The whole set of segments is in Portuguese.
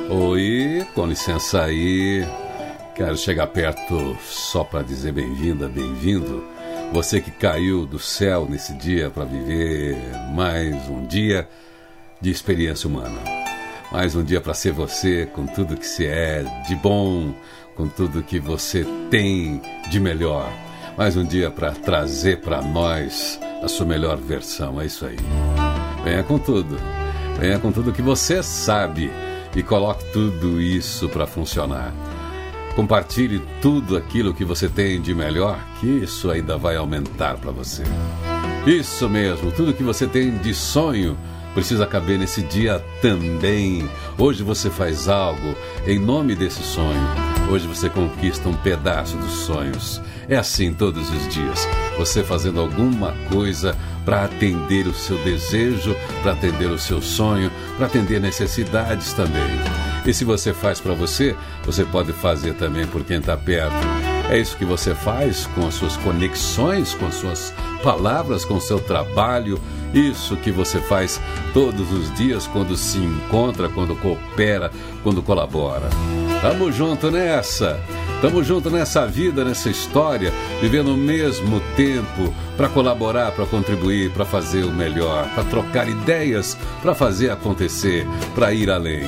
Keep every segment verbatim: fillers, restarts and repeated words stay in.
Oi, com licença aí. Quero chegar perto só para dizer bem-vinda, bem-vindo. Você que caiu do céu nesse dia para viver mais um dia de experiência humana. Mais um dia para ser você com tudo que você é de bom, com tudo que você tem de melhor. Mais um dia para trazer para nós a sua melhor versão. É isso aí. Venha com tudo. Venha com tudo que você sabe e coloque tudo isso para funcionar. Compartilhe tudo aquilo que você tem de melhor, que isso ainda vai aumentar para você. Isso mesmo, tudo que você tem de sonho precisa caber nesse dia também. Hoje você faz algo em nome desse sonho. Hoje você conquista um pedaço dos sonhos. É assim todos os dias. Você fazendo alguma coisa para atender o seu desejo, para atender o seu sonho, para atender necessidades também. E se você faz para você, você pode fazer também por quem está perto. É isso que você faz com as suas conexões, com as suas palavras, com o seu trabalho. Isso que você faz todos os dias quando se encontra, quando coopera, quando colabora. Tamo junto nessa. Tamo junto nessa vida, nessa história, vivendo o mesmo tempo para colaborar, para contribuir, para fazer o melhor, para trocar ideias, para fazer acontecer, para ir além.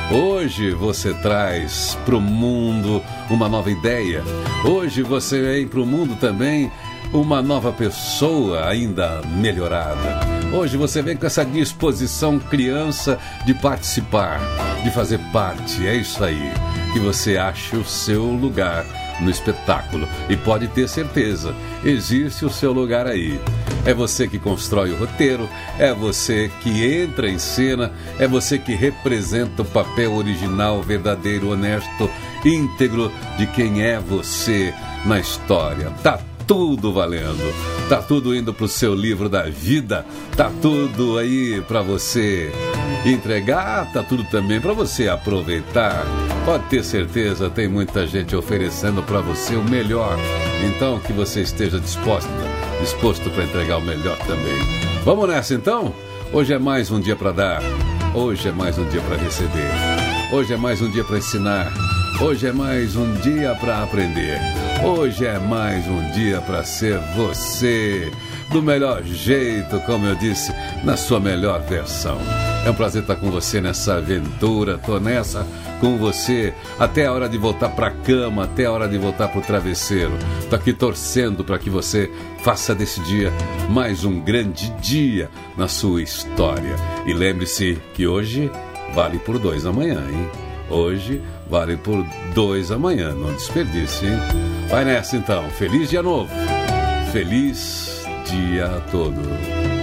Hoje você traz para o mundo uma nova ideia. Hoje você vem para o mundo também uma nova pessoa ainda melhorada. Hoje você vem com essa disposição criança de participar, de fazer parte. É isso aí. Que você ache o seu lugar no espetáculo. E pode ter certeza, existe o seu lugar aí. É você que constrói o roteiro, é você que entra em cena, é você que representa o papel original, verdadeiro, honesto, íntegro de quem é você na história. Tá tudo valendo, tá tudo indo pro seu livro da vida, tá tudo aí para você entregar, tá tudo também para você aproveitar. Pode ter certeza, tem muita gente oferecendo para você o melhor. Então que você esteja disposto, disposto para entregar o melhor também. Vamos nessa então? Hoje é mais um dia para dar, hoje é mais um dia para receber, hoje é mais um dia para ensinar, hoje é mais um dia para aprender, hoje é mais um dia para ser você do melhor jeito, como eu disse, na sua melhor versão. É um prazer estar com você nessa aventura, tô nessa com você até a hora de voltar para a cama, até a hora de voltar para o travesseiro. Tô aqui torcendo para que você faça desse dia mais um grande dia na sua história. E lembre-se que hoje vale por dois amanhã, hein? Hoje vale por dois amanhã, não desperdice, hein? Vai nessa então, feliz dia novo, feliz dia todo.